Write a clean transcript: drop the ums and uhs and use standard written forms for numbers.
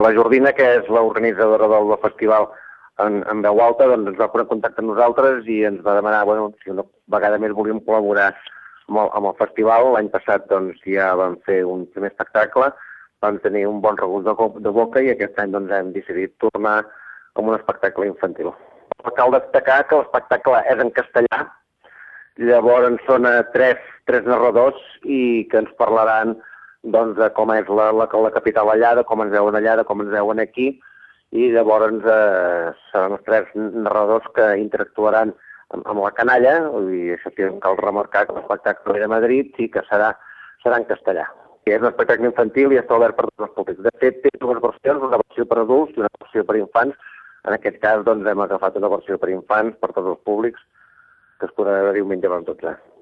La Jordina, que és l'organitzadora del festival en veu alta, doncs ens va posar en contacte amb nosaltres i ens va demanar si una vegada més volíem col·laborar amb el festival. L'any passat doncs, ja vam fer un primer espectacle, vam tenir un bon regust de boca i aquest any doncs, hem decidit tornar com un espectacle infantil. Cal destacar que l'espectacle és en castellà, llavors són tres narradors i que ens parlaran doncs, de com és la capital allà, de com ens veuen allà, de com ens veuen aquí, i llavors seran els tres narradors que interactuaran amb la canalla, i això cal remarcar que l'espectacle de Madrid sí que serà en castellà. És un espectacle infantil i està obert per tots els públics. De fet, té dues versions, una versió per adults i una versió per infants. En aquest cas doncs, hem agafat una versió per infants per tots els públics que es podrà veure diumenge a les 12.